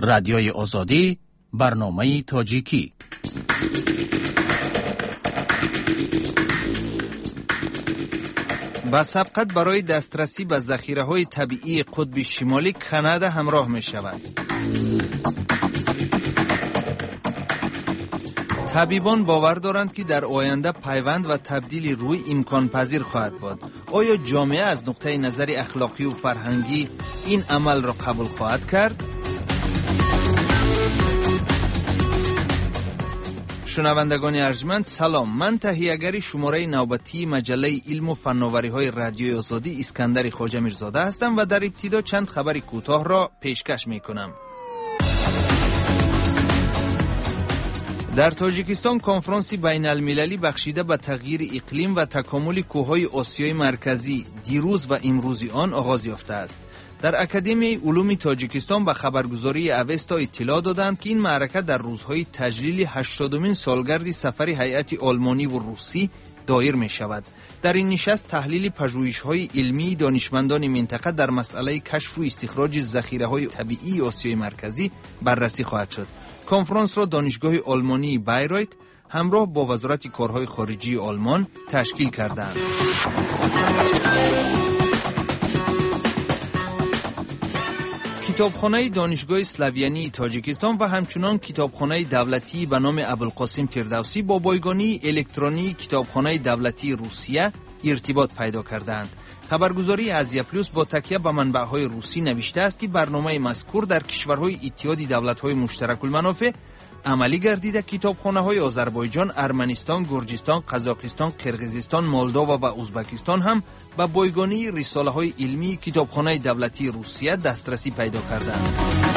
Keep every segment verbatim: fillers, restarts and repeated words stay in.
رادیوی آزادی، برنامه تاجیکی. با سبقت برای دسترسی به ذخیره‌های طبیعی قطب شمالی کانادا همراه می شود. طبیبان باور دارند که در آینده پیوند و تبدیل روی امکان پذیر خواهد بود. آیا جامعه از نقطه نظر اخلاقی و فرهنگی این عمل را قبول خواهد کرد؟ شنوندگان ارجمند سلام، من تهیه‌گر شماره نوبتی مجله علم و فناوری‌های رادیوی آزادی اسکندر خواجه میرزاده هستم و در ابتدا چند خبر کوتاه را پیشکش می‌کنم. در تاجیکستان کنفرانسی بین المللی بخشیده به تغییر اقلیم و تکامل کوههای آسیای مرکزی دیروز و امروزی آن آغاز یافته است. در اکادمی علوم تاجیکستان به خبرگزاری اوستا اطلاع دادند که این معرکه در روزهای تجلیل هشتادمین سالگرد سفر هیئت آلمانی و روسی دایر می شود. در این نشست تحلیل پژوهش‌های علمی دانشمندان منطقه در مسئله کشف و استخراج ذخیره‌های طبیعی آسیای مرکزی بررسی خواهد شد. کنفرانس را دانشگاه آلمانی بایرایت همراه با وزارت کارهای خارجی آلمان تشکیل کردند. کتابخانه دانشگاه اسلاویانی تاجیکستان و همچنان کتابخانه دولتی به نام ابوالقاسم فردوسی با بایگانی الکترونی کتابخانه دولتی روسیه ارتباط پیدا کردند. خبرگزاری آزیا پلوس با تکیه به منبع‌های روسی نوشته است که برنامه مذکور در کشورهای اتحاد دولت‌های مشترک المنافع عملی گردیده. کتابخانه‌های آذربایجان، ارمنستان، گرجستان، قزاقستان، قرقیزستان، مولداوا و ازبکستان هم به بایگانی رساله‌های علمی کتابخانه دولتی روسیه دسترسی پیدا کردند.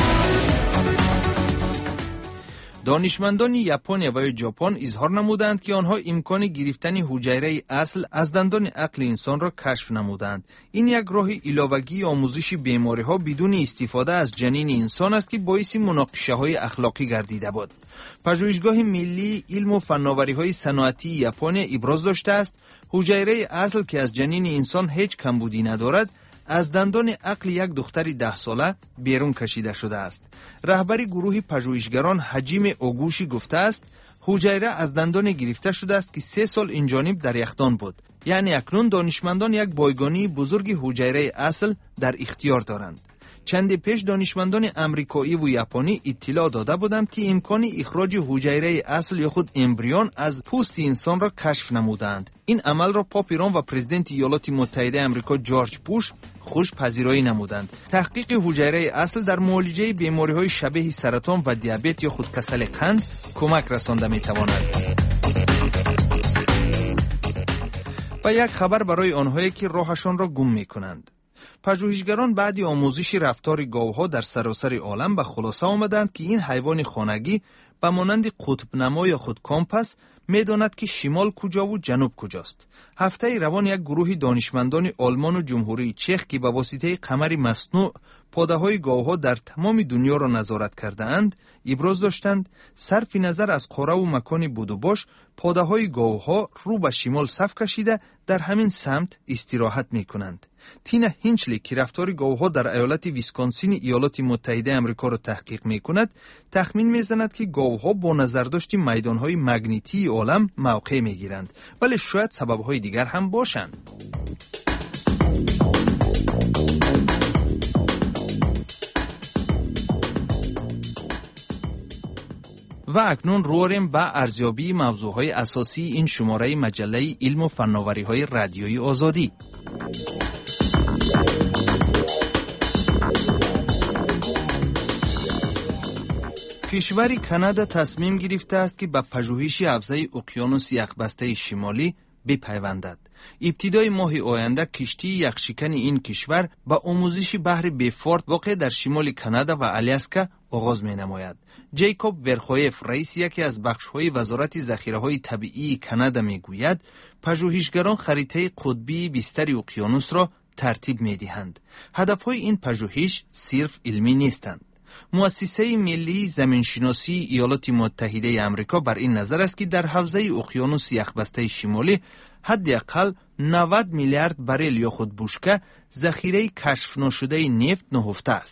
دانشمندان ژاپن و ژاپن اظهار نمودند که آنها امکان گرفتن حجیره اصل از دندان عقل انسان را کشف نمودند. این یک راه علاوه‌ای آموزش بیماری‌ها بدون استفاده از جنین انسان است که باعث مناقشه‌های اخلاقی گردیده بود. پژوهشگاه ملی علم و فناوری‌های صنعتی ژاپن ابراز داشته است حجیره اصل که از جنین انسان هیچ کمبودی ندارد از دندان عقل یک دختر ده ساله بیرون کشیده شده است. رهبر گروه پژوهشگران حجیم اوگوشی گفته است حجیره از دندان گرفته شده است که سه سال این جانب در یخدان بود. یعنی اکنون دانشمندان یک بایگانی بزرگ حجیره اصل در اختیار دارند. چند پیش دانشمندان امریکایی و ژاپنی اطلاع داده بودند که امکان اخراج حجیره اصل یا خود امبریون از پوست انسان را کشف نمودند. این عمل را پاپ ایران و پرزیدنت ایالات متحده آمریکا جورج بوش خوش پذیرایی نمودند. تحقیق حجیره اصل در معالجه بیماری‌های شبیه سرطان و دیابت یا خود کسل قند کمک رسانده می‌تواند. و یک خبر برای آنهایی که راهشان را گم می‌کنند. پژوهشگران بعد آموزش رفتار گاوها در سراسر عالم به خلاصه آمدند که این حیوان خانگی به مانند قطب نما یا خود کامپاس می‌داند که شمال کجا و جنوب کجاست. هفته روان یک گروه دانشمندان آلمان و جمهوری چک که به واسطه قمر مصنوع پاده‌های گاوها در تمام دنیا را نظارت کرده‌اند، ابراز داشتند صرف نظر از قاره و مکان بود و باش پاده‌های گاوها رو به شمال صف کشیده در همین سمت استراحت می‌کنند. تینا هینچلی که رفتار گاوها در ایالت ویسکانسین ایالات متحده آمریکا را تحقیق می‌کند، تخمین می‌زند که گاوها با نظرداشت میدان‌های مگنیتی عالم موقع می‌گیرند، ولی شاید سبب‌های دیگر هم باشند. و اکنون رواریم به ارزیابی موضوعهای اساسی این شماره مجله علم و فناوری‌های رادیوی آزادی. کشور کانادا تصمیم گرفته است که به پژوهش حوزه اقیانوس یخبسته شمالی بپیوندد. ابتدای ماه آینده کشتی یخشکن این کشور با آموزش بحر بیفورت واقع در شمال کانادا و آلاسکا آغاز می نماید. جیکوب ورخویف رئیس یکی از بخش‌های وزارت ذخیره‌های طبیعی کانادا می گوید پژوهشگران خریطه قطبی بستر اقیانوس را ترتیب می دهند. هدف‌های این پژوهش صرف علمی نیستند. مؤسسه ملی زمینشناسی ایالات متحده آمریکا بر این نظر است که در حوزه اقیانوس یخبسته شمالی حداقل نود میلیارد برل یا خود بشکه ذخیره کشف نشده نفت نهفته است.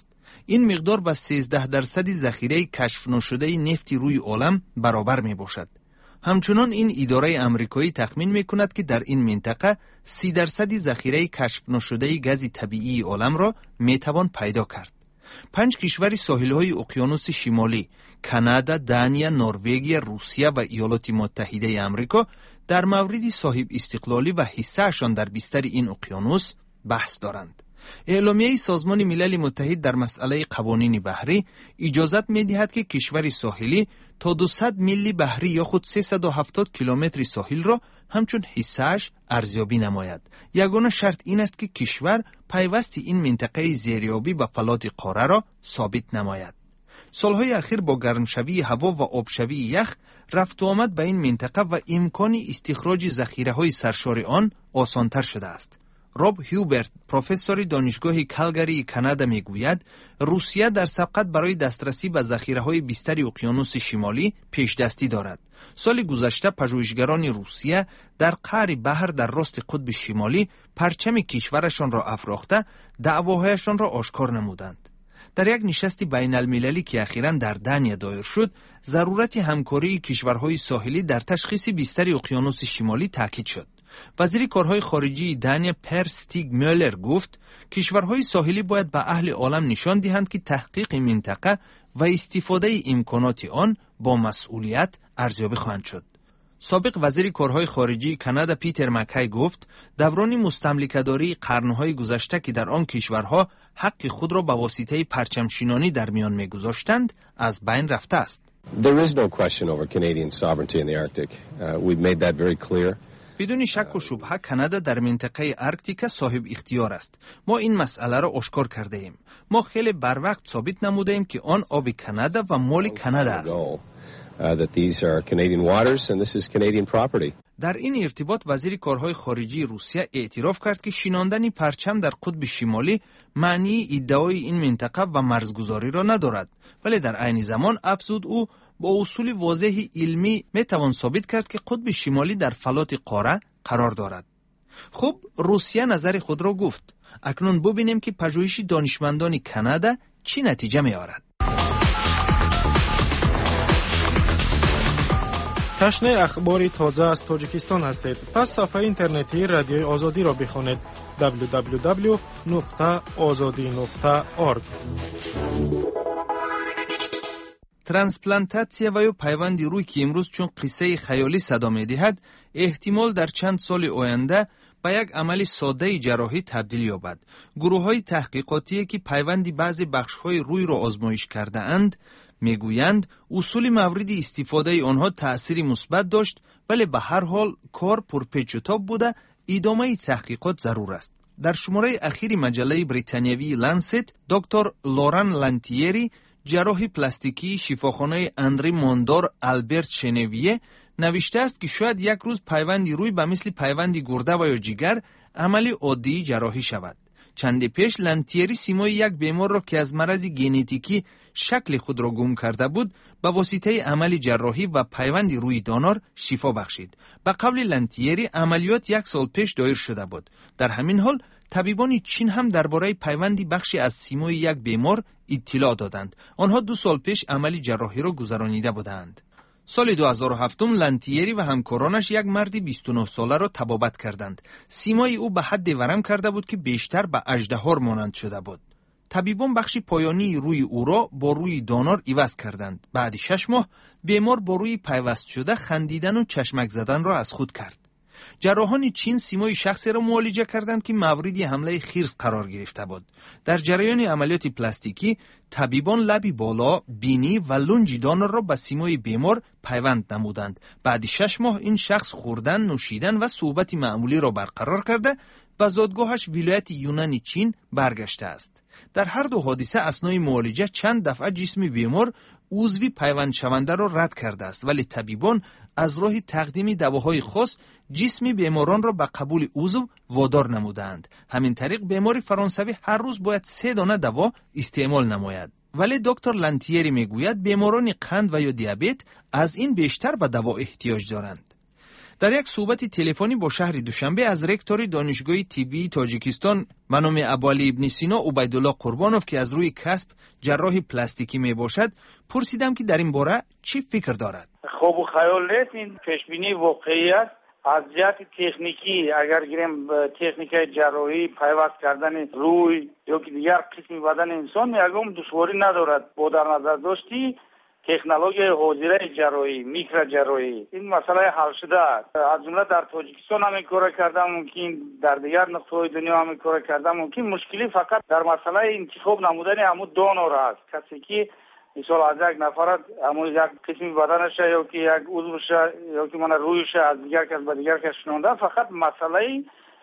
این مقدار با سیزده درصد ذخیره کشف نشده نفت روی عالم برابر می باشد. همچنان این اداره آمریکایی تخمین می کند که در این منطقه سی درصد ذخیره کشف نشده گاز طبیعی عالم را می توان پیدا کرد. پنج کشور ساحل‌های اقیانوس شمالی، کانادا، دانیا، نروژ، روسیه و ایالات متحده آمریکا در مورد صاحب استقلالی و حصه‌شان در بستر این اقیانوس بحث دارند. اعلامیه سازمان ملل متحد در مسئله قوانین بحری اجازت می‌دهد که کشور ساحلی تا دویست میل بحری یا خود سیصد و هفتاد کیلومتر ساحل را همچون حصه‌اش ارزیابی نماید. یگانه شرط این است که کشور پیوست این منطقه زیریابی به فلات قاره را ثابت نماید. سالهای اخیر با گرمشوی هوا و آبشوی یخ رفت و آمد به این منطقه و امکان استخراج ذخیره‌های سرشار آن آسان‌تر شده است. راب هیوبرت، پروفسور دانشگاه کالگاری کانادا میگوید روسیه در سبقت برای دسترسی به ذخیره‌های بستر اقیانوس شمالی پیش دستی دارد. سال گذشته پژوهشگران روسیه در قعر بحر در راست قطب شمالی پرچم کشورشان را افراخته دعواهایشان را آشکار نمودند. در یک نشست بین المللی که اخیراً در دانیا دایر شد، ضرورت همکاری کشورهای ساحلی در تشخیص بستر اقیانوس شمالی تاکید شد. وزیر کارهای خارجی دانیا پر ستیگ میولر گفت کشورهای ساحلی باید به اهل عالم نشان دهند که تحقیق منطقه و استفاده امکانات آن با مسئولیت ارزیابی خواهند شد. سابق وزیر کارهای خارجی کانادا پیتر مکی گفت دوران مستملکه‌داری قرن‌های گذشته که در آن کشورها حق خود را به واسطه پرچم‌شینانی در میان می‌گذاشتند از بین رفته است. There is no question over Canadian sovereignty in the Arctic. Uh, we've made that very clear. بدون شک و شبهه کانادا در منطقه آرکتیک صاحب اختیار است. ما این مسئله را آشکار کرده ایم. ما خیلی بر وقت ثابت نموده ایم که آن آب کانادا و مال کانادا است. در این ارتباط وزیر کارهای خارجی روسیه اعتراف کرد که شیناندن پرچم در قطب شمالی معنی ادعای این منطقه و مرزگذاری را ندارد، ولی در عین زمان افزود او با اصول واضح علمی میتوان ثابت کرد که قطب شمالی در فلات قاره قرار دارد. خب روسیه نظر خود را گفت. اکنون ببینیم که پژوهش دانشمندان کانادا چی نتیجه می‌آورد. تشنه اخباری تازه از تاجیکستان هستید. پس صفحه اینترنتی رادیوی آزادی را بخوانید دبلیو دبلیو دبلیو نقطه آزادی نقطه اورگ. ترانسپلانتاسیا و یا پیوند روی که امروز چون قصه خیالی صدا می‌دهد، احتمال در چند سال آینده به یک عمل ساده جراحی تبدیل یابد. گروه‌های تحقیقاتی که پیوند بعضی بخش‌های روی را آزمایش کرده اند میگویند اصول مورد استفاده آنها تأثیری مثبت داشت، ولی به هر حال کار پرپیچ و تاب بوده. ادامه تحقیقات ضرور است. در شماره اخیر مجله بریتانیایی لنست، دکتر لوران لانتیری، جراح پلاستیکی شفاخانه اندری موندور آلبرت شنویه، نوشته است که شاید یک روز پیوندی روی به مثل پیوندی گرده و یا جگر عملی عادی جراحی شود. چند پیش لانتیری سیمای یک بیمار را که از مرض ژنتیکی شکل خود را گم کرده بود به واسطه عمل جراحی و پیوندی روی دانار شفا بخشید. به قول لانتیری عملیات یک سال پیش دایر شده بود. در همین حال طبیبان چین هم درباره پیوندی بخشی از سیمای یک بیمار اطلاع دادند. آنها دو سال پیش عملی جراحی را گذرانیده بودند. سال دو هزار و هفت لانتیری و همکارانش یک مرد بیست و نه ساله را طبابت کردند. سیمای او به حد ورم کرده بود که بیشتر به اژدها مانند شده بود. طبیبان بخش پایانی روی او را با روی دانار عوض کردند. بعد شش ماه بیمار با روی پیوست شده خندیدن و چشمک زدن را از خود کرد. جراحان چین سیمای شخصی را معالجه کردند که مورد حمله خرس قرار گرفته بود. در جریان عملیات پلاستیکی طبیبان لبی بالا، بینی و لنج دانار را به سیمای بیمار پیوند نمودند. بعد شش ماه این شخص خوردن، نوشیدن و صحبت معمولی را برقرار کرده و زادگاهش ولایت یونان چین برگشته است. در هر دو حادثه اثنای معالجه چند دفعه جسم بیمار عضوی پیوند شونده را رد کرده است، ولی طبیبان از راه تقدیم دواهای خاص جسم بیماران را به قبول عضو وادار نمودند. همین طریق بیمار فرانسوی هر روز باید سه دانه دوا استعمال نماید. ولی دکتر لانتیری میگوید بیماران قند و یا دیابت از این بیشتر به دوا احتیاج دارند. در یک صحبت تلفنی با شهر دوشنبه از رکتور دانشگاه طبی تاجیکستان به نام ابوالی ابن سینا عبیدالله قربانوف که از روی کسب جراح پلاستیکی می باشد پرسیدم که در این باره چی فکر دارد. خب خیال نیست این پیشبینی واقعی است. از جهت تکنیکی اگر گیریم تکنیک جراحی پیوست کردن روی یا که دیگر قسم بدن انسان یکم دشواری ندارد با در نظر داشتی تکنولوژی حاضره جراحی میکرو جراحی این مسئله حل شده است. از جمله در تاجیکستان هم کار کردن ممکن، در دیگر نقطه‌های دنیا هم کار کردن ممکن. مشکلی فقط در مسئله انتخاب نمودن همون دونور است. کسی که مثال از یک نفر همون یک قسم بدنش یا که یک عضوش یا که من رویش از دیگر کس به دیگر کس شنونده، فقط مسئله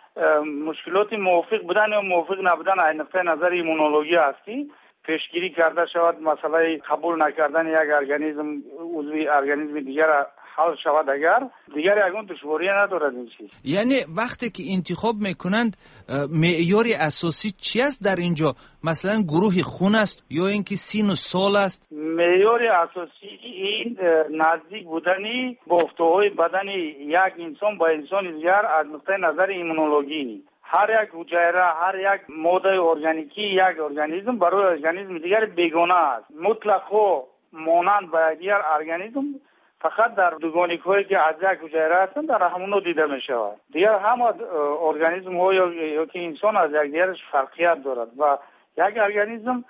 مشکلات موافق بودن یا موافق نبودن از نقطه نظر ایمونولوژی است که پیشگیری کرده شود مسئله قبول نکردن یک ارگانیسم عضوی ارگانیسم دیگر حل شود اگر دیگر یگان دشواری ندارد این چیز. یعنی وقتی که انتخاب میکنند معیار اساسی چی است در اینجا؟ مثلا گروه خون است یا اینکه سن و سال است؟ معیار اساسی این نزدیک بودنی بافته‌های بدن یک انسان با انسان دیگر از نقطه نظر ایمونولوژی. هر یک حجره، هر یک ماده ارگانیکی یک ارگانیسم برای ارگانیسم دیگر بیگانه است. مطلقاً مانند به دیگر ارگانیسم فقط در دوگانیک هایی که از یک حجره هستند در همونو دیده می شود. دیگر همه ارگانیسم ها یا, یا که انسان از یک دیگرش فرقیت دارد و یک ارگانیسم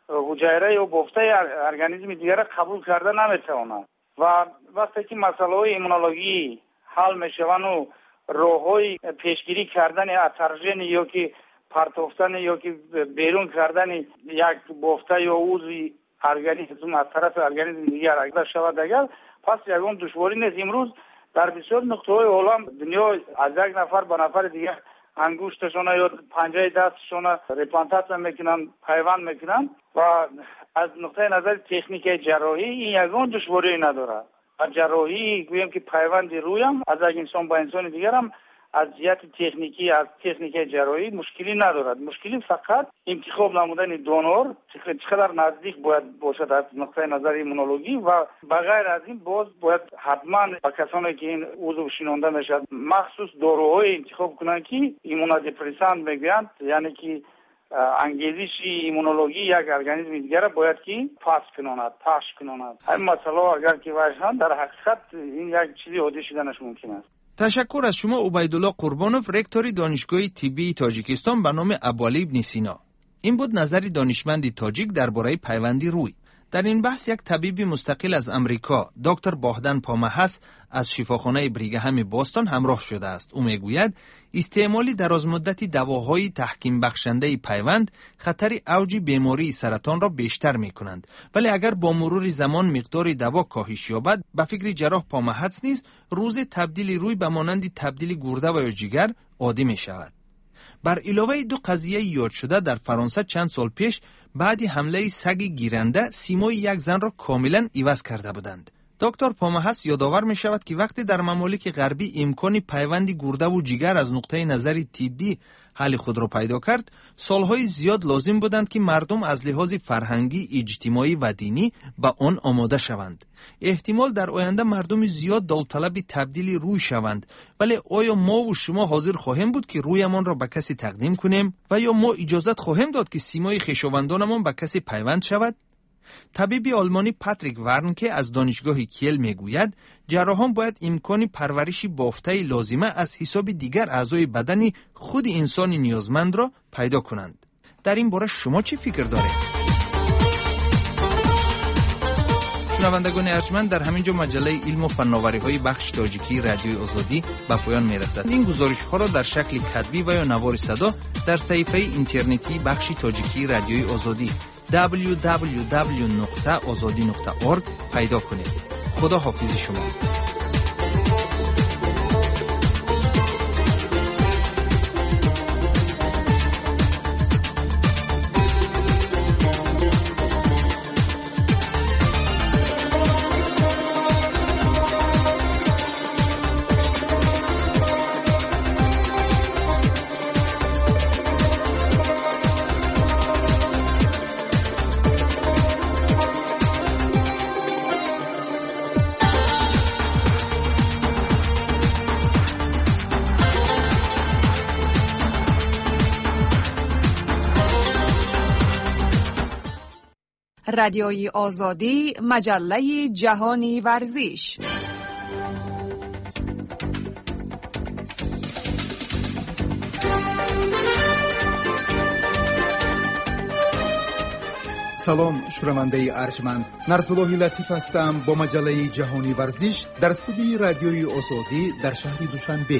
حجره یا بافته ارگانیسم دیگر قبول کرده نمیتواند و وقتی که مسئله های ایمونولوژی حل می شوند و راه‌های پیشگیری کردن اترژن یا که پرتافتن یا که بیرون کردن یک بافته یا عضوی ارگانیسم از طرف ارگانیسم دیگر اگر شود اگر پس یکم دشواری نیست. امروز در بسیار نقطه‌های عالم دنیا از یک نفر به نفر دیگر انگشتشون یا پنجه دستشون ریپلانتات میکنن، پیوند میکنن و از نقطه نظر تکنیک جراحی این یکم دشواری نداره. از جراحی گویم که پیوند رویم از یک انسان با انسان دیگر هم از جهت تکنیکی از تکنیک جراحی مشکلی ندارد. مشکلی فقط انتخاب نمودن دونور چقدر نزدیک باید باشد از نقطه نظر ایمونولوژی و بغیر از این باز باید حتما با کسانی که این عضو شنونده میشد مخصوص داروهای انتخاب کنند که ایمونودپرسانت میگویند، یعنی که انگیزش ایمونولوژی یک ارگانیسم دیگر باید که پاس کنند پاش کنند. این مسئله اگر که وجهان در حقیقت این یک چیزی عادی شدنش ممکن است. تشکر از شما عبیدالله قربانوف، رکتور دانشگاه طبی تاجیکستان به نام ابوالی ابن سینا. این بود نظر دانشمندی تاجیک درباره پیوندی روی. در این بحث یک طبیب مستقل از امریکا دکتر باهدن پامحس از شفاخانه بریگهم باستون همراه شده است. او میگوید استعمال درازمدتی دواهای تحکیم بخشنده پیوند خطر اوج بیماری سرطان را بیشتر می کنند، ولی اگر با مرور زمان مقدار دوا کاهش یابد به فکر جراح پامحس نیز روز تبدیل روی به مانند تبدیل گرده و یا جگر عادی می شود. بر علاوه دو قضیه یاد شده در فرانسه چند سال پیش بعد حمله سگ گیرنده سیمای یک زن را کاملا عوض کرده بودند. دکتر پامحس یادآور می شود که وقتی در ممالک غربی امکان پیوند گرده و جگر از نقطه نظر طبی حل خود را پیدا کرد، سالهای زیاد لازم بودند که مردم از لحاظ فرهنگی، اجتماعی و دینی به آن آماده شوند. احتمال در آینده مردم زیاد داوطلب تبدیل روی شوند، ولی آیا ما و شما حاضر خواهیم بود که رویمان را به کسی تقدیم کنیم و یا ما اجازت خواهیم داد که سیمای خویشاوندانمان به کسی پیوند شود؟ طبیب آلمانی پاتریک ورنکه از دانشگاه کیل میگوید جراحان باید امکان پرورش بافته لازمه از حساب دیگر اعضای بدنی خود انسان نیازمند را پیدا کنند. در این باره شما چه فکر دارید؟ شنوندگان ارجمند، در همینجا مجله علم و فناوری های بخش تاجیکی رادیوی آزادی به پایان میرسد. این گزارش ها را در شکل کتبی و یا نوار صدا در صفحه اینترنتی بخش تاجیکی رادیوی آزادی دبلیو دبلیو دبلیو نقطه آزادی نقطه اورگ پیدا کنید. خدا حافظ شما. رادیوی آزادی، مجله جهانی ورزش. سلام شنونده ارجمند، نرسالله لطیف هستم با مجله جهانی ورزش در استودیوی رادیوی آزادی در شهر دوشنبه.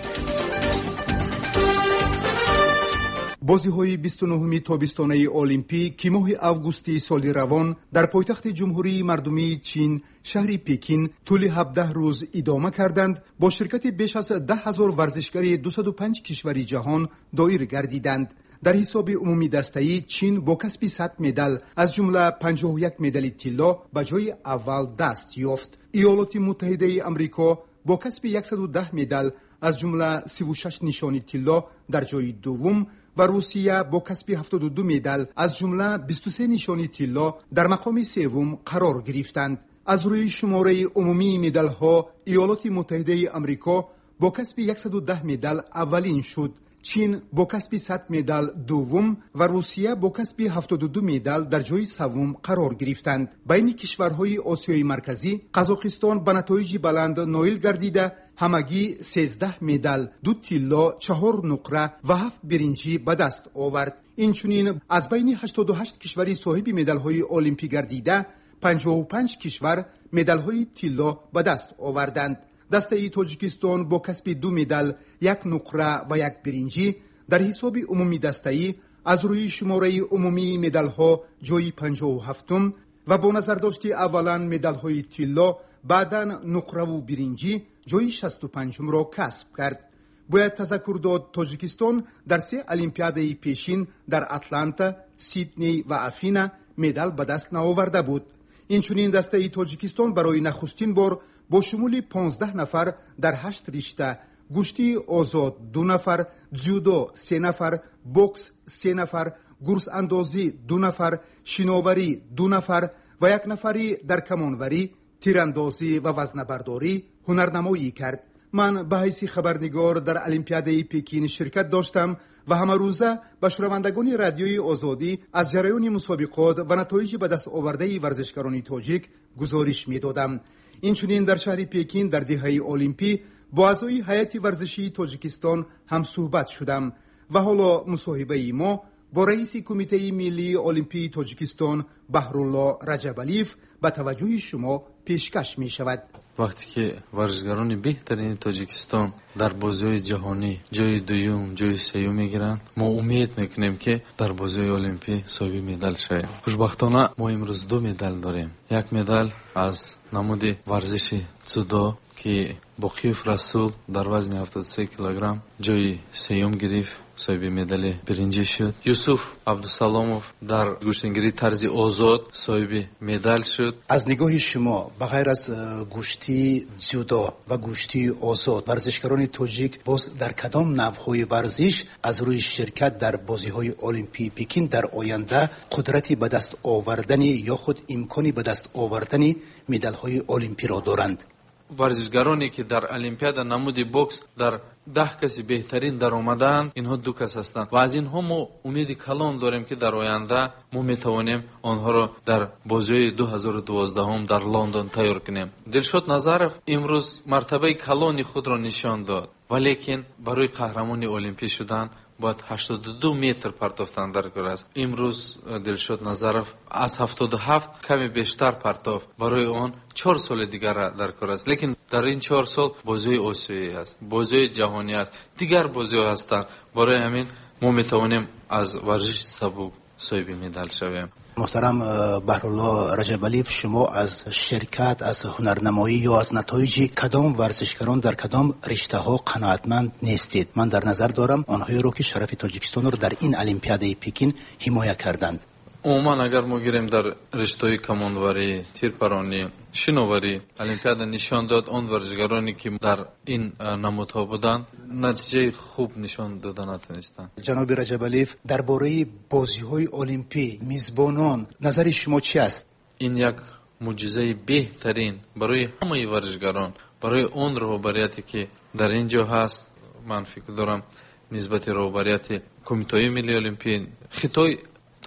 بازی‌های بیست و نهم تابستانه المپیک که ماه آگوست سال روان در پایتخت جمهوری مردمی چین شهر پکین طول هفده روز ادامه کردند. با شرکت بیش از ده هزار ورزشکار دویست و پنج کشور جهان دایر گردیدند. در حساب عمومی دسته‌ای چین با کسب صد مدال از جمله پنجاه و یک مدال طلا به جای اول دست یافت. ایالات متحده آمریکا با کسب صد و ده مدال از جمله سی و شش نشانی طلا در جای دوم و روسیه با کسب هفتاد و دو مدال از جمله بیست و سه نشانی طلا در مقام سوم قرار گرفتند. از روی شماره عمومی مدال‌ها ایالات متحده آمریکا با کسب صد و ده مدال اولین شد. چین با کسب صد مدال دوم و روسیه با کسب هفتاد و دو مدال در جای سوم قرار گرفتند. بین کشورهای آسیای مرکزی قزاقستان به نتایج بلند نائل گردیده همگی سیزده مدال، دو طلا، چهار نقره و هفت برنجی به دست آورد. اینچنین از بین هشتاد و هشت کشور صاحب مدال‌های المپیک گردیده پنجاه و پنج کشور مدال‌های طلا به دست آوردند. دسته تاجیکستان با کسب دو مدال، یک نقره و یک برنجی در حساب عمومی دسته‌ای از روی شماره عمومی مدال‌ها جای پنجاه و هفتم و با نظر داشت اولا مدال‌های طلا، بعداً نقره و برنجی جای شصت و پنجم را کسب کرد. باید تذکر داد تاجیکستان در سه المپیاد پیشین در اتلانتا، سیدنی و افینا مدال به دست نآورده بود. اینچنین دسته تاجیکستان برای نخستین بار با شمول پانزده نفر در هشت رشته، گشتی آزاد دو نفر، جودو سه نفر، بوکس سه نفر، گرز اندازی دو نفر، شناوری دو نفر و یک نفری در کمانوری، تیراندازی و وزنه‌برداری هنرنمایی کرد. من به حیث خبرنگار در المپیاد پکین شرکت داشتم و همه روزه به شنوندگان رادیوی آزادی از جریان مسابقات و نتایج به دست آورده ورزشکاران تاجیک گزارش می‌دادم. اینچنین در شهر پکین در دهه المپی با اعضای هیئت ورزشی تاجیکستان هم صحبت شدم و حالا مصاحبه ما با رئیس کمیته ملی المپی تاجیکستان بهرالله رجبالیف به توجه شما پیشکش می شود. وقتی که ورزشکاران بهترین تاجیکستان در بازی‌های جهانی جای دوم، جای سوم میگیرند، ما امید میکنیم که در بازی‌های المپی صاحب مدال شویم. خوشبختانه ما امروز دو مدال داریم. یک مدال از نمود ورزش جودو که باقیوف رسول در وزن هفتاد و سه کیلوگرم جای سوم گرفت، صاحب مدال برنجی شد. یوسف عبدالسلاموف در گوشتنگری طرز آزاد صاحب مدال شد. از نگاه شما بغیر از گوشتی جودو و گوشتی آزاد ورزشکاران تاجیک باز در کدام نوع‌های ورزش از روی شرکت در بازی‌های المپی پکین در آینده قدرتی به دست آوردن یا خود امکانی به دست آوردن مدال‌های المپی را دارند؟ ورزشکارانی که در المپیاد نمود بوکس در ده کسی بهترین در آمدن، اینها دو کس هستند و از اینها ما امید کلان داریم که در آینده ما میتوانیم آنها را در بازی دو هزار و دوازده در لندن تیار کنیم. دلشاد نظرف امروز مرتبه کلان خود را نشان داد، ولیکن برای قهرمانی المپی شدن باید هشتاد و دو متر پرتافتن در کار است. امروز دلشاد نظرف از هفتاد و هفت کمی بیشتر پرتافت، برای آن چهار سال دیگر در کار است. لیکن در این چهار سال بازی آسیایی است، بازی جهانی است، دیگر بازی ها هستند. برای همین ما میتوانیم از ورزش سبک صاحب مدال شویم. محترم بهرالله رجبالیف، شما از شرکت، از هنرنمایی یا از نتایج کدام ورزشکاران در کدام رشته ها قناعتمند نیستید؟ من در نظر دارم آنهایی رو که شرف تاجیکستان رو در این المپیاد پکین حمایت کردند. عموما اگر ما گیریم در رشته کماندوری، تیرپرانی، شناوری، المپیاد نشان داد آن ورزشکارانی که در این نمودها بودند نتیجه خوب نشان دادن نتونستند. جناب رجبالیف، درباره بازی‌های المپی میزبانان نظر شما چی است؟ این یک معجزه بهترین برای همه ورزشکاران، برای اون رهبریتی که در اینجا هست. من فکر دارم نسبت رهبریت کمیته ملی المپی خطای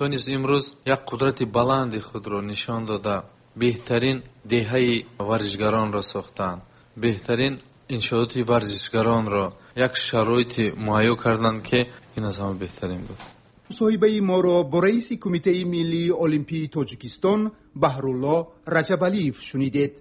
тонис имрӯз як қудрати баланди худро нишон дода беҳтарин деҳаи варзишгаронро сохтанд, беҳтарин иншооти варзишгаронро як шароити муайё карданд ки ин аз ҳама беҳтарин буд. мусоҳибаи моро бо раиси кумитаи миллии олимпии тоҷикистон Баҳрулло Раҷабалиев шунидед.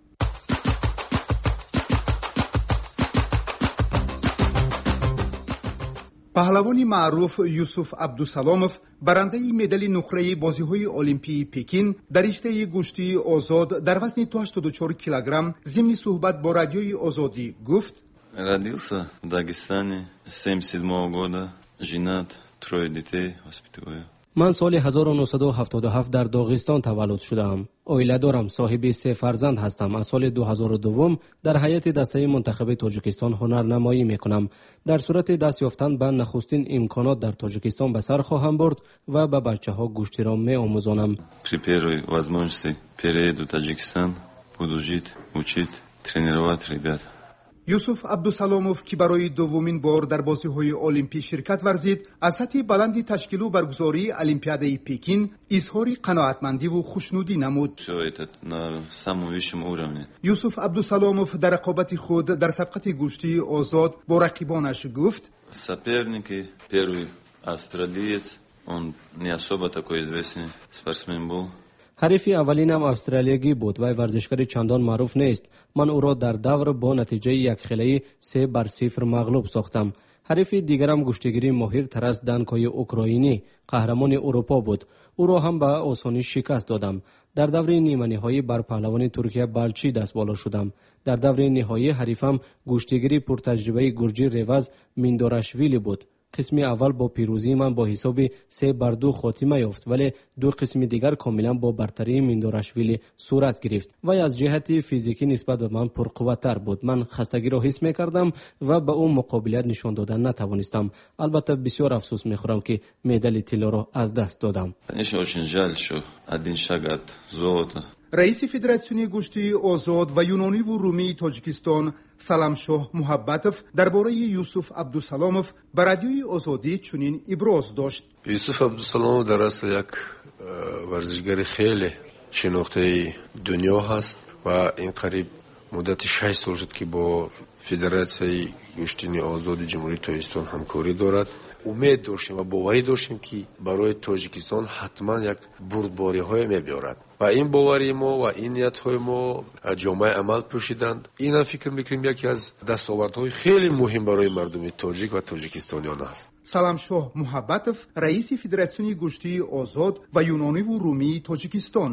паҳлавони маъруф Юсуф Абдусаломов барандаи медали нуқраи бозиҳои олимпии Пекин дар риштаи гӯштии озод дар вазни ҳаштод и чор килограмм зимни суҳбат бо радиои Озодӣ гуфт: Родился в Дагестане семьдесят седьмого года, женат, трое детей воспитываю. من سال هزار و نهصد و هفتاد و هفت در داغستان تولد شدم. اویله دارم، صاحب سه فرزند هستم. از سال دو هزار و دو در هیئت دسته منتخب تاجیکستان هنرنمایی میکنم. در صورت دست یافتن به نخستین امکانات در تاجیکستان به سر خواهم برد و به بچه ها گوشتی را می آموزانم. При первой возможности перееду в Таджикистан, буду жить, учить, тренировать ребят. юсуф Абдусаломов ки барои дуввумин бор дар бозиҳои олимпӣ ширкат варзид, аз сатҳи баланди ташкилу баргузории Олимпиадаи Пекин изҳори қаноатмандиву хушнудӣ намуд. Всё это на самом высшем уровне. юсуф Абдусаломов дар рақобати худ дар сабқати гӯштии озод бо рақибонаш гуфт: Соперники, первый австралиец, он не особо такой известный спортсмен был. حریفی اولینم استرالیایی بود. وی ورزشکاری چندان معروف نیست. من او را در دور با نتیجه یک خیلی سه بر صفر مغلوب ساختم. حریف دیگرم گشتیگیری ماهر ترس دنکای اوکراینی قهرمان اروپا بود. او را هم به آسانی شکست دادم. در دور نیمه نهایی بر پهلوان ترکیه بالچی دست بالا شدم. در دور نهایی حریفم گشتیگیری پرتجربه گرجی روز میندارشویلی بود. قسم اول با پیروزی من با حساب سه بر دو خاتمه یافت، ولی دو قسم دیگر کاملا با برتری میندارشویلی صورت گرفت. وی از جهت فیزیکی نسبت به من پرقوت‌تر بود. من خستگی را حس می‌کردم و به او مقابلیت نشان دادن نتوانستم. البته بسیار افسوس می‌خورم که مدال طلا را از دست دادم. Конечно, очень жаль, что один шаг от золота. раиси федератсиони гӯштии озод ва юнониву румии тоҷикистон Саламшоҳ Муҳаббатов дар бораи Юсуф Абдусаломов ба радиои Озодӣ чунин иброз дошт: Юсуф Абдусаломов дар асл як варзишгари хеле шинохтаи дунё ҳаст ва ин қариб муддати шаш сол шуд ки бо Федератсияи гӯштини озоди ҷумҳурии Тоҷикистон ҳамкорӣ дорад. умед доштем ва боварӣ доштем ки барои Тоҷикистон ҳатман як бурдбориҳое мебиёрад. ва ин бовари мо ва ин ниятҳои мо ҷомаи амал пӯшиданд. инам фикр мекунем яке аз дастовардҳои хеле муҳим барои мардуми тоҷик ва тоҷикистониён аст. Саламшоҳ Муҳаббатов, раиси Федератсиони гӯштии озод ва юнониву румии Тоҷикистон.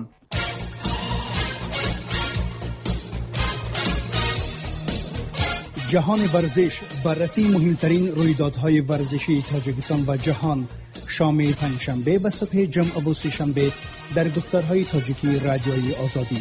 جهان ورزش، بررسی مهمترین رویدادهای ورزشی تاجیکستان و جهان، شام پنجشنبه و صبح جمعه و سه‌شنبه در گفتارهای تاجیکی رادیوی آزادی.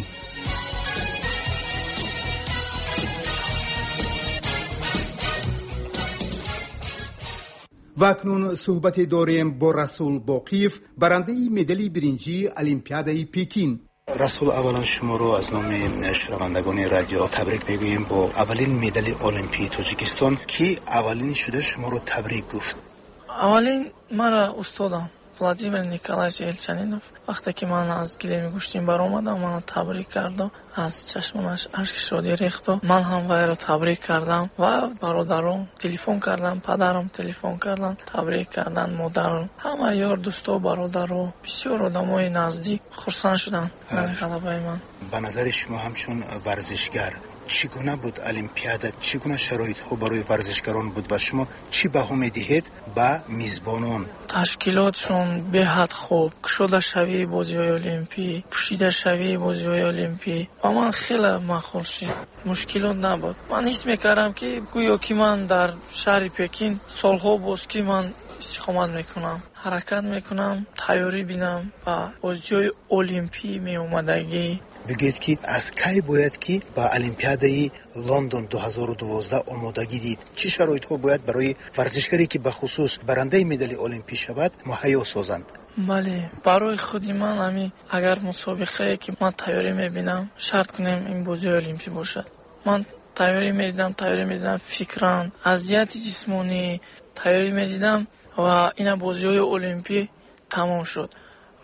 و اکنون صحبت داریم با رسول باقیف، برنده مدال برنجی المپیادای پکین. رسول، اولا شما رو از نام شنوندگان رادیو تبریک میگوییم با اولین مدال المپی تاجیکستان که اولین شده. شما رو تبریک گفت. اولین مرا استادم Владимир Николаевич Эльчанинов вақте ки ман аз гилеми гӯштин баромадам, манро табрик кард, аз чашмонаш ашки шодӣ рехт. ман ҳам вайро табрик кардам ва бародарон телефон кардам, падарам телефон карданд, табрик карданд, модарам, ҳама ёр дӯсто, бародаро, бисёр одамои наздик хурсанд шуданд аз ғалабаи ман. ба назари шумо ҳамчун варзишгар чигуна буд олимпиада, чигуна шароитҳо барои варзишгарон буд ва шумо чӣ баҳо медиҳед ба мизбонон? ташкилотшон беҳад хуб, кушодашавии бозиҳои олимпӣ, пӯшидашавии бозиҳои олимпӣ ба ман хеле махус шуд. мушкилот набуд. ман ҳис мекардам ки гӯё ки ман дар шаҳри Пекин солҳо боз ки ман истиқомат мекунам, ҳаракат мекунам, тайёрӣ бинам ба бозиҳои олимпӣ меомадагӣ. بگید که از کی باید که با المپیادای لندن دو هزار و دوازده آمادگی دید؟ چه شرایط ها باید برای ورزشکاری که به خصوص برنده مدال المپی شود مهیا سازند؟ بله، برای خودی من امی اگر مسابقه که من تیاری میبینم شرط کنم این بازی المپی باشد. من تیاری میدیدم، تیاری میدیدم فکران، اذیت جسمانی تیاری میدیدم و این بازی های المپی تمام شد.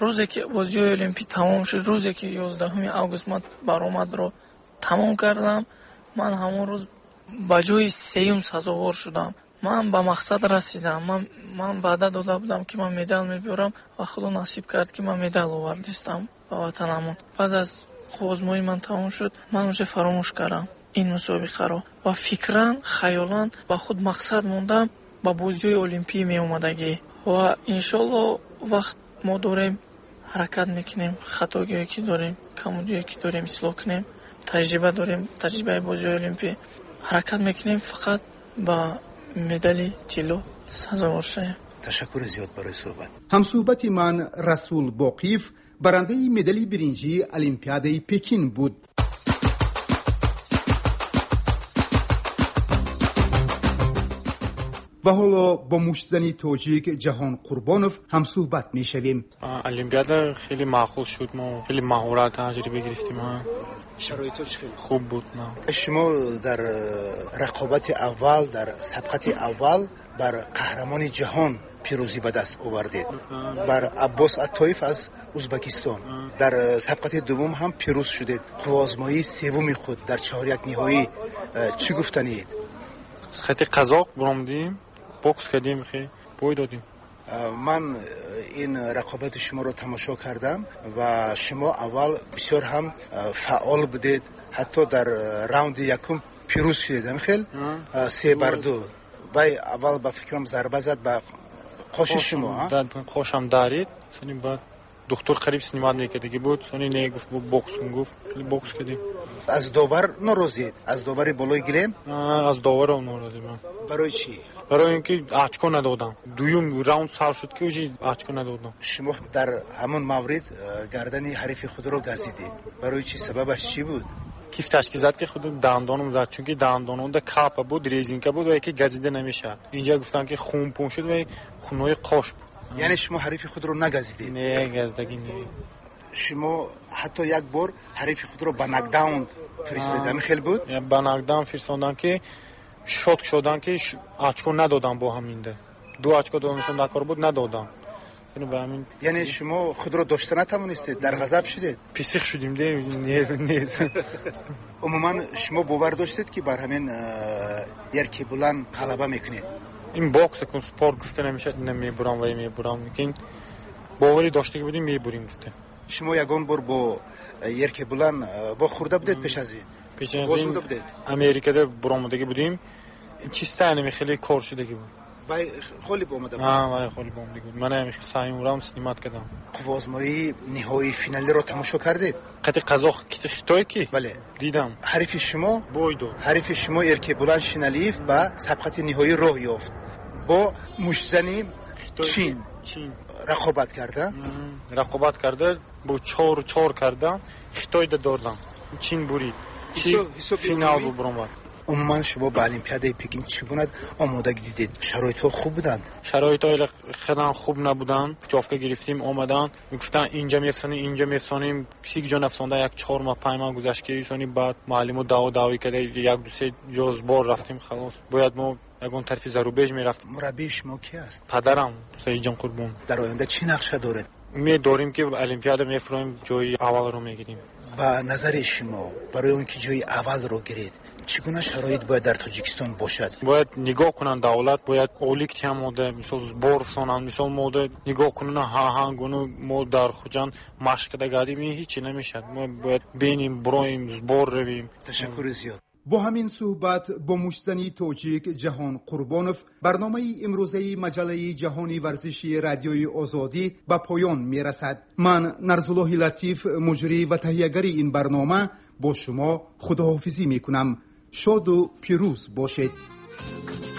روزی که بازی المپیک تمام شد، روزی که یازدهم آگوست من برآمد رو تمام کردم، من همون روز با جای سیوم سزاوار شدم. من به مقصد رسیدم. من من وعده داده بودم که من مدال میبرم و خدا نصیب کرد که من مدال آوردم به وطنمون. بعد از آزمایی من تمام شد، من اونجا فراموش کردم این مسابقه رو و فکران خیالان با خود مقصد موندم با بازی المپیک می اومدگی و انشالله وقت ما داریم حرکت میکنیم، خطاگیری که داریم، کمودی که داریم اصلاح کنیم، تجربه داریم، تجربه بازی المپیک حرکت میکنیم، فقط با مدال طلا سزاوار شیم. تشکر زیاد برای صحبت. هم صحبت من رسول باقیف برنده مدال برنجی المپیاد پکین بود. و حالا با مشتزنی تاجیک جهان قربانوف هم صحبت می شویم. المپیاد خیلی معقول شد، ما خیلی مهارت تجربه گرفتیم. شرایطش خیلی خوب بود. نه شما در رقابت اول، در سبقت اول بر قهرمان جهان پیروزی به دست آوردید، بر عباس الطایف از ازبکستان. در سبقت دوم هم پیروز شدید. آزمایی سوم خود در چهارک نهایی چی گفتنید؟ خیلی قزاق برامدیم، بوکس کردیم، خیلی بوی دادیم. من این رقابت شما رو تماشا کردم و شما اول بسیار هم فعال بودید، حتی در راوند یکم پیروز شدید. خیلی سه بر دو بای اول با فکرم ضربه زد با قوش شما. قوشم دارید، سنی بعد دکتر قریب سنیماد میکرد که بود، سنی نه گفت بوکس کن، گفت خیلی بوکس کردیم. از داور ناراضید؟ از داور بالای گلیم؟ از داور ناراضیم. برای چی؟ برای اینکه آچکو ندادم. دویم راوند سال شد که اوجی آچکو ندادم. شما در همون مورد گردن حریف خود رو گزیدید. برای چی؟ سببش چی بود؟ کیف تشکیل زد که خود دندانم زد، چون که دندانم در کاپ بود، ریزینکه بود و یکی گزیده نمیشد. اینجا گفتن که خون پون شد و خونای قاش بود. یعنی شما حریف خود رو نگزیدید؟ نه گزدگی نه. شما حتی یک بار حریف خود رو به نکداون فرستادن خیلی بود؟ یا به نکداون فرستادن که شوت شدن که آچکو ندادم با همینده. دو آچکو دادنشون دکار بود ندادم. یعنی به همین. یعنی شما خود رو داشته نتوانستید، در غضب شدید؟ پیسیخ شدیم ده نه نه. عموما شما باور داشتید که بر همین یرکی بلند غلبه میکنید؟ این باکس کن سپورت گفته نمیشه نمیبرم و میبرم، میگن باوری داشته که بودیم میبریم گفته. شما یگان بار با یرکی بلند با خورده بودید پیش از این؟ پیش از این امریکا برآمدگی بودیم، چیستا نمی خیلی کار شدگی بود. وای خیلی بومده بود. آه وای خیلی بومده بود. من هم سعیم رام سنیمات کردم. آزمایی نهایی فینالی رو تماشا کردید؟ قطع قزاق خطای کی؟ بله دیدم. حریف شما بویدو. حریف شما ارکی بلند شنالیف با سبقت نهایی راه یافت. با مشتزنی چین چین رقابت کرده. رقابت کرده، با چهار چهار کردن، خطای دادم. چین برید. چی فینال بود برام. عموما شما به المپیاد پکین چگونه آمادگی دیدید؟ شرایط ها خوب بودند؟ شرایط ها خیلی خوب نبودند. جافکه گرفتیم آمدن میگفتن اینجا میفسونیم اینجا میفسونیم، هیچ جا نفسونده. یک چهار ماه پنج ماه گذشت که ایشونی بعد معلم دعوا دعوی کرده، یک دو سه جز بار رفتیم خلاص. باید ما یگان طرف زروبیج میرفتیم. مربی شما کی است؟ پدرم سعید جان قربان. در آینده چی نقشه دارید؟ می داریم که المپیاد میفرماییم جای اول رو میگیریم. با نظر شما برای اون که جای اول رو گیرید چگونه شرایط باید در تاجیکستان باشد؟ باید نگاه کنن دولت، باید اولیک تیم موده مثل زبور سونن مثل موده نگاه کنن ها ها گونو مو در خوجان مشق دگادی می هیچ نمیشد. ما باید بینیم برویم زبور رویم. تشکر زیاد. با همین صحبت با مشتزنی تاجیک جهان قربانوف برنامه امروزه مجله جهانی ورزشی رادیوی آزادی به پایان می رسد. من نرزالله لطیف مجری و تهیه‌گر این برنامه با شما خداحافظی می کنم. شاد و پیروز باشید.